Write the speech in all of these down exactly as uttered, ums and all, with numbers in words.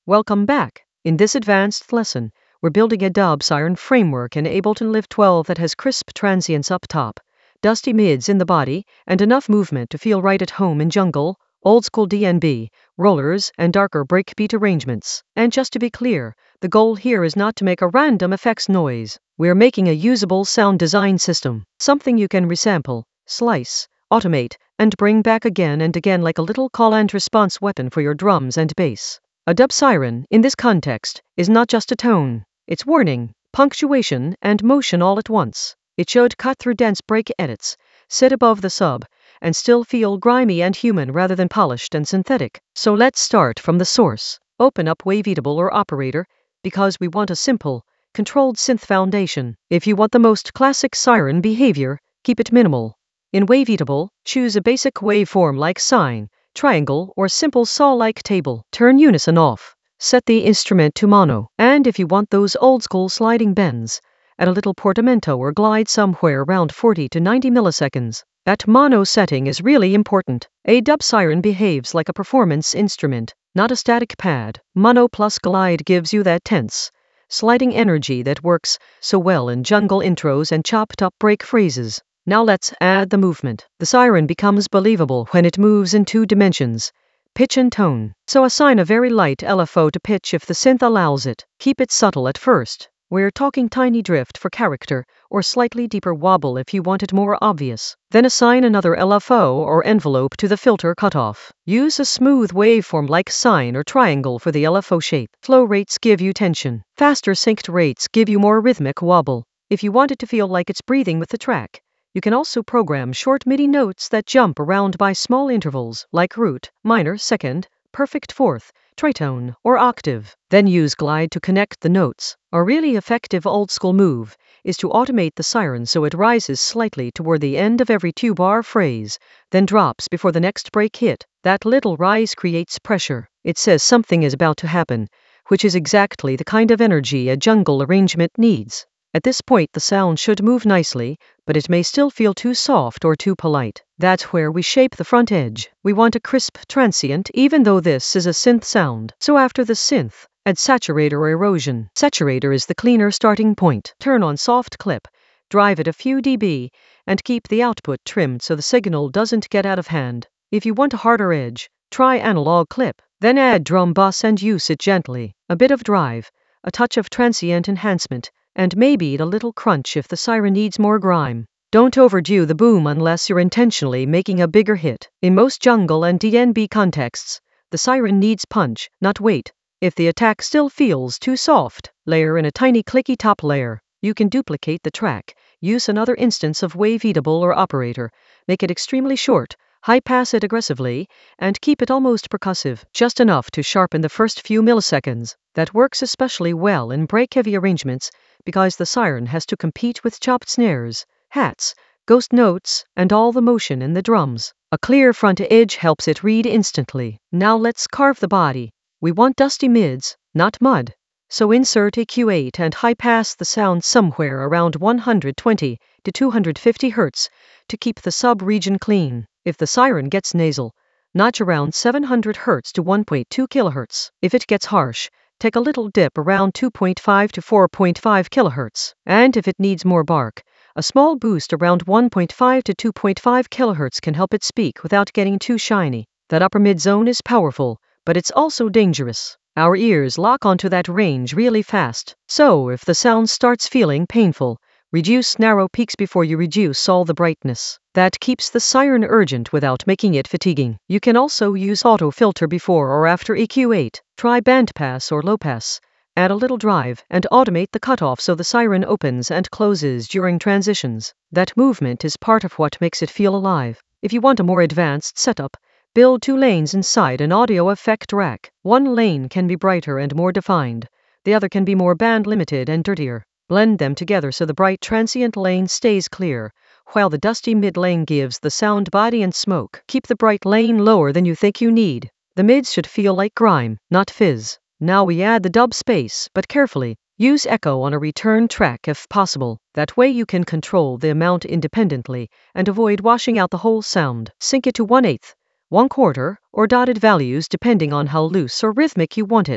Welcome back. In this advanced lesson, we're building a dub siren framework in Ableton Live twelve that has crisp transients up top, dusty mids in the body, and enough movement to feel right at home in jungle, old school D N B, rollers, and darker breakbeat arrangements. And just to be clear, the goal here is not to make a random effects noise. We're making a usable sound design system, something you can resample, slice, automate, and bring back again and again like a little call and response weapon for your drums and bass. A dub siren, in this context, is not just a tone. It's warning, punctuation, and motion all at once. It should cut through dense break edits, sit above the sub, and still feel grimy and human rather than polished and synthetic. So let's start from the source. Open up Waveatable or Operator, because we want a simple, controlled synth foundation. If you want the most classic siren behavior, keep it minimal. In Waveatable, choose a basic waveform like sine, triangle, or simple saw-like table. Turn unison off. Set the instrument to mono. And if you want those old-school sliding bends, add a little portamento or glide somewhere around forty to ninety milliseconds. That mono setting is really important. A dub siren behaves like a performance instrument, not a static pad. Mono plus glide gives you that tense, sliding energy that works so well in jungle intros and chopped-up break phrases. Now let's add the movement. The siren becomes believable when it moves in two dimensions, pitch and tone. So assign a very light L F O to pitch if the synth allows it. Keep it subtle at first. We're talking tiny drift for character, or slightly deeper wobble if you want it more obvious. Then assign another L F O or envelope to the filter cutoff. Use a smooth waveform like sine or triangle for the L F O shape. Flow rates give you tension. Faster synced rates give you more rhythmic wobble. If you want it to feel like it's breathing with the track, you can also program short MIDI notes that jump around by small intervals, like root, minor, second, perfect fourth, tritone, or octave. Then use glide to connect the notes. A really effective old-school move is to automate the siren so it rises slightly toward the end of every two-bar phrase, then drops before the next break hit. That little rise creates pressure. It says something is about to happen, which is exactly the kind of energy a jungle arrangement needs. At this point the sound should move nicely, but it may still feel too soft or too polite. That's where we shape the front edge. We want a crisp transient even though this is a synth sound. So after the synth, add saturator or erosion. Saturator is the cleaner starting point. Turn on soft clip, drive it a few dB, and keep the output trimmed so the signal doesn't get out of hand. If you want a harder edge, try analog clip. Then add drum bus and use it gently. A bit of drive, a touch of transient enhancement, and maybe a little crunch if the siren needs more grime. Don't overdo the boom unless you're intentionally making a bigger hit. In most jungle and D N B contexts, the siren needs punch, not weight. If the attack still feels too soft, layer in a tiny clicky top layer. You can duplicate the track, use another instance of Waveatable or Operator, make it extremely short, high-pass it aggressively, and keep it almost percussive, just enough to sharpen the first few milliseconds. That works especially well in break-heavy arrangements because the siren has to compete with chopped snares, hats, ghost notes, and all the motion in the drums. A clear front edge helps it read instantly. Now let's carve the body. We want dusty mids, not mud. So insert E Q eight and high-pass the sound somewhere around one hundred twenty to two hundred fifty hertz to keep the sub-region clean. If the siren gets nasal, notch around seven hundred hertz to one point two kilohertz. If it gets harsh, take a little dip around two point five to four point five kilohertz. And if it needs more bark, a small boost around one point five to two point five kilohertz can help it speak without getting too shiny. That upper mid zone is powerful, but it's also dangerous. Our ears lock onto that range really fast. So if the sound starts feeling painful, reduce narrow peaks before you reduce all the brightness. That keeps the siren urgent without making it fatiguing. You can also use auto filter before or after E Q eight. Try bandpass or low pass. Add a little drive and automate the cutoff so the siren opens and closes during transitions. That movement is part of what makes it feel alive. If you want a more advanced setup, build two lanes inside an audio effect rack. One lane can be brighter and more defined. The other can be more band-limited and dirtier. Blend them together so the bright transient lane stays clear, while the dusty mid lane gives the sound body and smoke. Keep the bright lane lower than you think you need. The mids should feel like grime, not fizz. Now we add the dub space, but carefully. Use echo on a return track if possible. That way you can control the amount independently and avoid washing out the whole sound. Sync it to one eighth, one quarter, or dotted values depending on how loose or rhythmic you want it.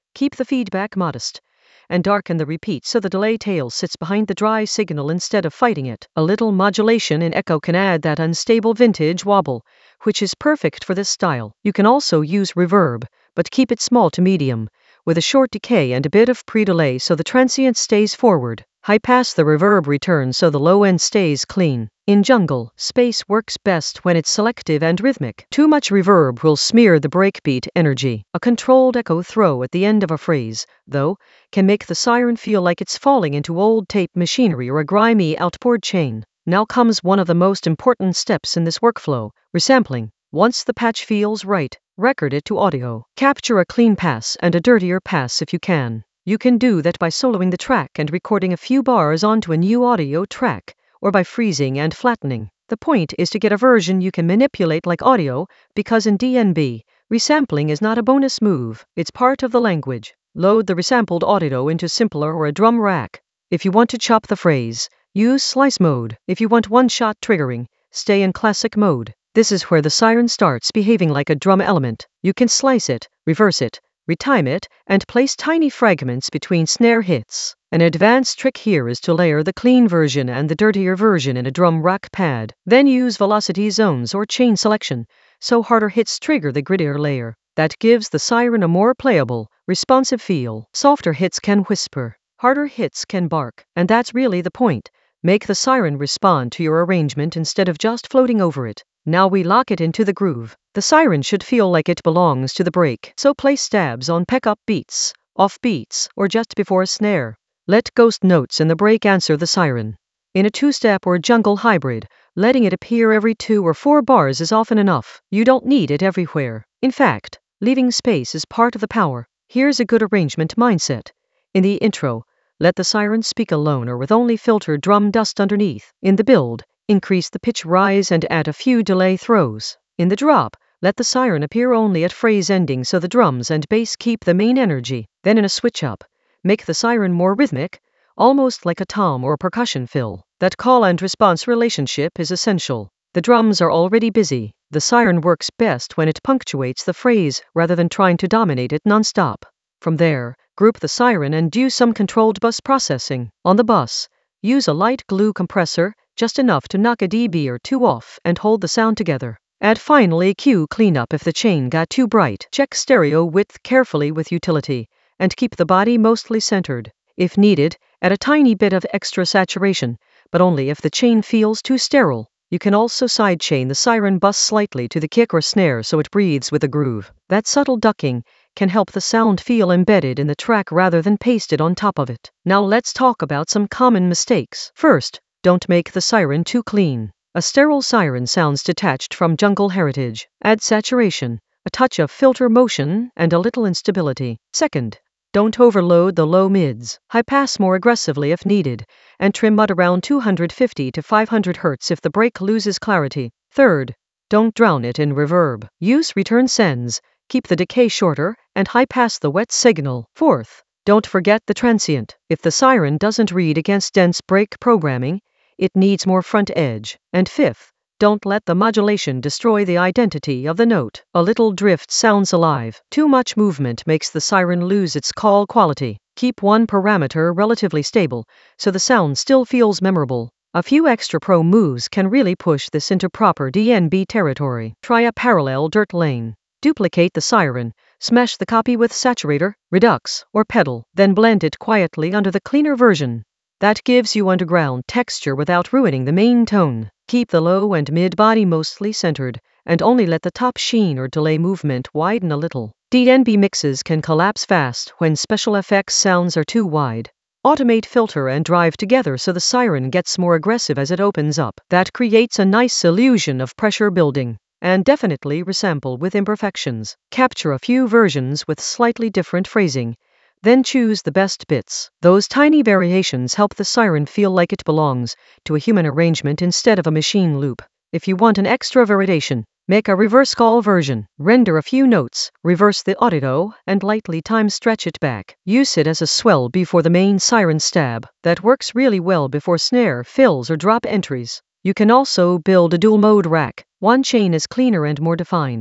Keep the feedback modest, and darken the repeat so the delay tail sits behind the dry signal instead of fighting it. A little modulation in echo can add that unstable vintage wobble, which is perfect for this style. You can also use reverb, but keep it small to medium, with a short decay and a bit of pre-delay so the transient stays forward. High pass the reverb return so the low end stays clean. In jungle, space works best when it's selective and rhythmic. Too much reverb will smear the breakbeat energy. A controlled echo throw at the end of a phrase, though, can make the siren feel like it's falling into old tape machinery or a grimy outboard chain. Now comes one of the most important steps in this workflow, resampling. Once the patch feels right, record it to audio. Capture a clean pass and a dirtier pass if you can. You can do that by soloing the track and recording a few bars onto a new audio track, or by freezing and flattening. The point is to get a version you can manipulate like audio, because in D N B, resampling is not a bonus move, it's part of the language. Load the resampled audio into Simpler or a drum rack. If you want to chop the phrase, use slice mode. If you want one-shot triggering, stay in classic mode. This is where the siren starts behaving like a drum element. You can slice it, reverse it, retime it, and place tiny fragments between snare hits. An advanced trick here is to layer the clean version and the dirtier version in a drum rack pad. Then use velocity zones or chain selection, so harder hits trigger the grittier layer. That gives the siren a more playable, responsive feel. Softer hits can whisper, harder hits can bark, and that's really the point. Make the siren respond to your arrangement instead of just floating over it. Now we lock it into the groove. The siren should feel like it belongs to the break, so place stabs on pick-up beats, off beats, or just before a snare. Let ghost notes in the break answer the siren. In a two-step or jungle hybrid, letting it appear every two or four bars is often enough. You don't need it everywhere. In fact, leaving space is part of the power. Here's a good arrangement mindset. In the intro, let the siren speak alone or with only filtered drum dust underneath. In the build, increase the pitch rise and add a few delay throws. In the drop, let the siren appear only at phrase ending so the drums and bass keep the main energy. Then in a switch up, make the siren more rhythmic, almost like a tom or percussion fill. That call and response relationship is essential. The drums are already busy. The siren works best when it punctuates the phrase rather than trying to dominate it non-stop. From there, group the siren and do some controlled bus processing. On the bus, use a light glue compressor, just enough to knock a dB or two off and hold the sound together. Add final E Q cleanup if the chain got too bright. Check stereo width carefully with utility, and keep the body mostly centered. If needed, add a tiny bit of extra saturation, but only if the chain feels too sterile. You can also sidechain the siren bus slightly to the kick or snare so it breathes with the groove. That subtle ducking can help the sound feel embedded in the track rather than pasted on top of it. Now let's talk about some common mistakes. First, don't make the siren too clean. A sterile siren sounds detached from jungle heritage. Add saturation, a touch of filter motion, and a little instability. Second, don't overload the low mids. High pass more aggressively if needed, and trim mud around two hundred fifty to five hundred hertz if the break loses clarity. Third, don't drown it in reverb. Use return sends, keep the decay shorter, and high pass the wet signal. Fourth, don't forget the transient. If the siren doesn't read against dense break programming, it needs more front edge. And fifth, don't let the modulation destroy the identity of the note. A little drift sounds alive. Too much movement makes the siren lose its call quality. Keep one parameter relatively stable, so the sound still feels memorable. A few extra pro moves can really push this into proper D N B territory. Try a parallel dirt lane. Duplicate the siren, smash the copy with saturator, redux, or pedal, then blend it quietly under the cleaner version. That gives you underground texture without ruining the main tone. Keep the low and mid body mostly centered, and only let the top sheen or delay movement widen a little. D N B mixes can collapse fast when special effects sounds are too wide. Automate filter and drive together so the siren gets more aggressive as it opens up. That creates a nice illusion of pressure building. And definitely resample with imperfections. Capture a few versions with slightly different phrasing. Then choose the best bits. Those tiny variations help the siren feel like it belongs to a human arrangement instead of a machine loop. If you want an extra variation, make a reverse call version. Render a few notes, reverse the audio, and lightly time stretch it back. Use it as a swell before the main siren stab. That works really well before snare, fills, or drop entries. You can also build a dual mode rack. One chain is cleaner and more defined.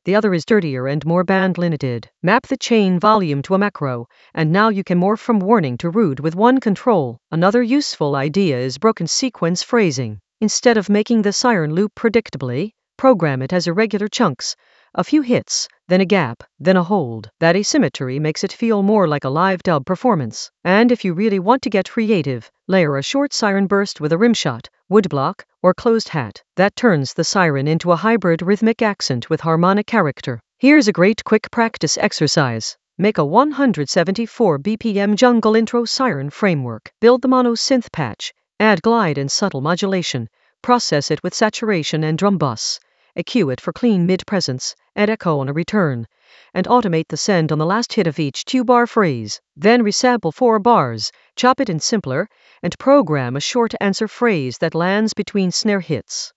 The other is dirtier and more band limited. Map the chain volume to a macro, and now you can morph from warning to rude with one control. Another useful idea is broken sequence phrasing. Instead of making the siren loop predictably, program it as irregular chunks. A few hits, then a gap, then a hold. That asymmetry makes it feel more like a live dub performance. And if you really want to get creative, layer a short siren burst with a rimshot, woodblock, or closed hat. That turns the siren into a hybrid rhythmic accent with harmonic character. Here's a great quick practice exercise. Make a one hundred seventy-four B P M jungle intro siren framework. Build the mono synth patch. Add glide and subtle modulation. Process it with saturation and drum bus. E Q it for clean mid-presence. Add echo on a return. And automate the send on the last hit of each two-bar phrase. Then resample four bars, chop it in simpler, and program a short answer phrase that lands between snare hits.